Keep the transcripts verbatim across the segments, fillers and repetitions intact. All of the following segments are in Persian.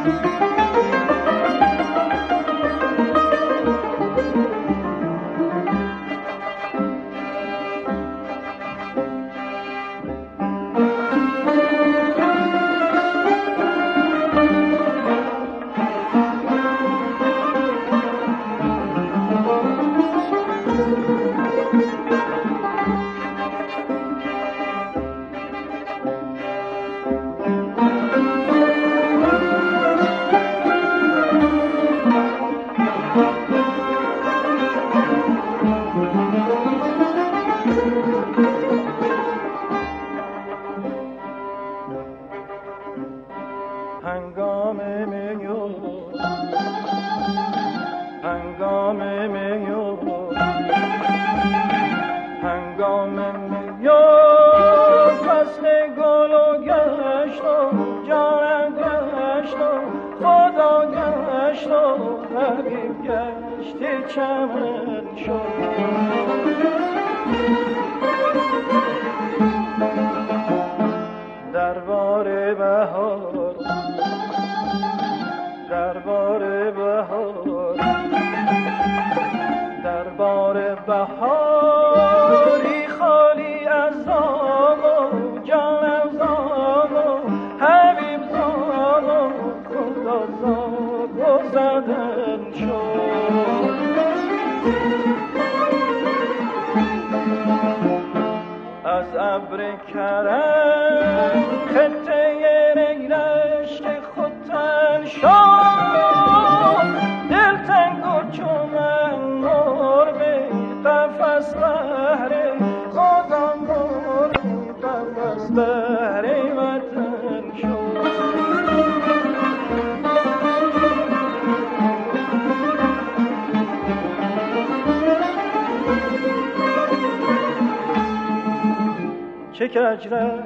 چه کج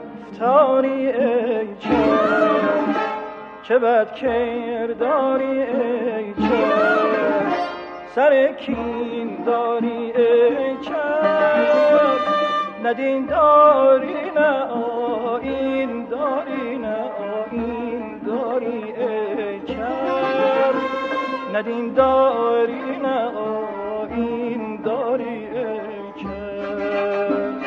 رفتاری ای چشم، چه بد کرداری ای چشم، سر کین داری ای چشم، نه دین داری نه آیین داری نه آیین داری ای چشم، نه دین داری نه آیین داری ای چشم.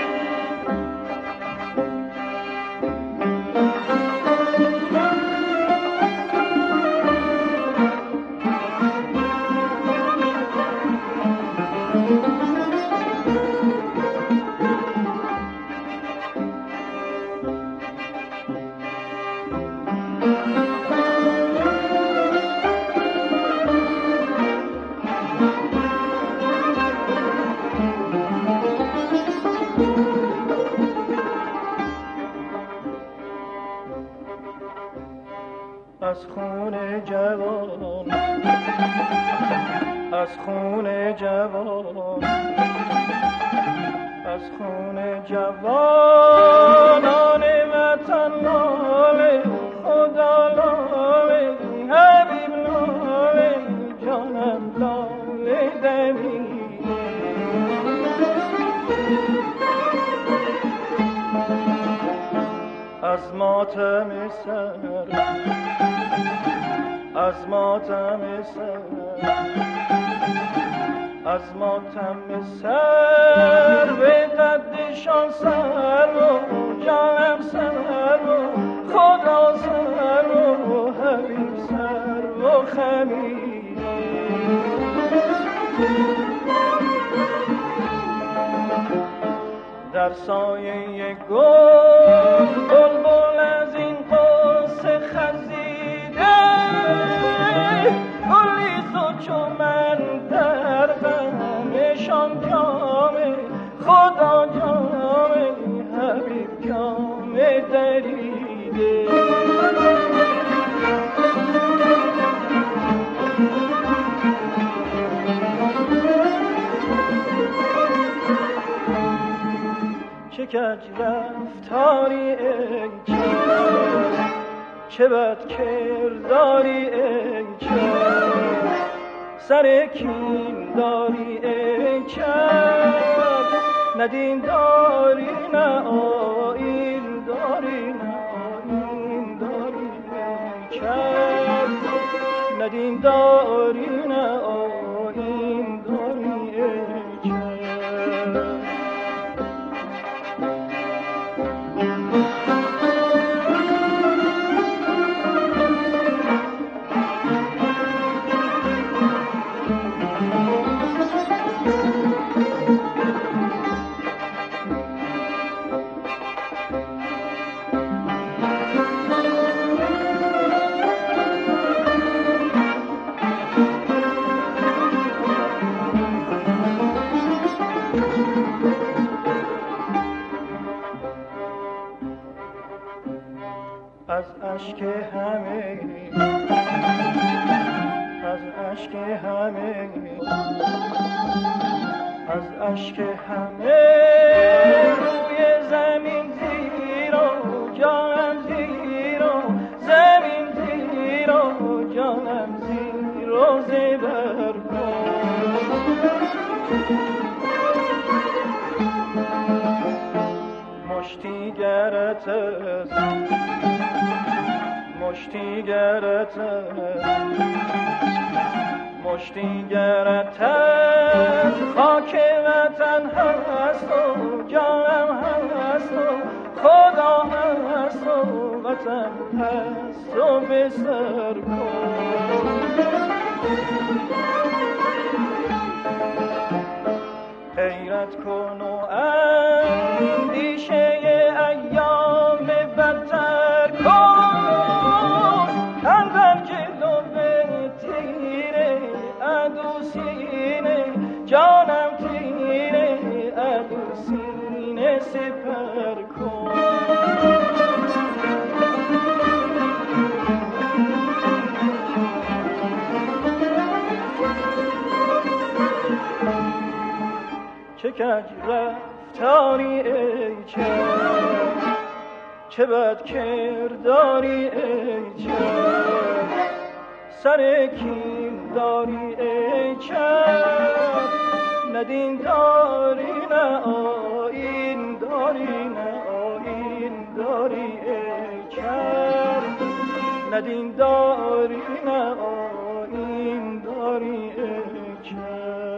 از خون جوان، از خون جوان، از خون جوانان وطن لاله، خدا لاله، حبیب لاله، جانم لاله دمی. از ماتم سر، از ماتم سر، از ماتم سر به قدشان سر و جانم سر و خدا سر و حبیب سر و خمیر. در سایه گل بلبل از این قصه خزیده، گلی تو چو من در غمشان جامه، خدا جامه حبیب جامه دریده. چه کج رفتاری ای چشم، چه بد کرداری ای چشم، سر کین داری ای چشم، نه دین داری نه آیین داری نه آیین داری ای چشم. ندین داری نه آیین داری ای چشم. از اشک همه از اشک همه از اشک همه روی زمین زیرا جانم زیرا زمین زیرا جانم زیرا زبر کن. مشتی گرت است مشتی گرت مشتی گرت خاک وطن هست و جانم هست و خدا هست و وطن هست و بسر کن. غیرت کن و اندیشه ایام بدتر کن. اندر جلو به تیره عدو سینه جانم تیره عدو سینه سپر کن. چه کج رفتاری ای چشم چه بد کرداری ای چشم سر کین داری ای چشم ندین داری نه آیین داری نه آیین داری ای چشم ندین داری نه آیین داری ای چشم.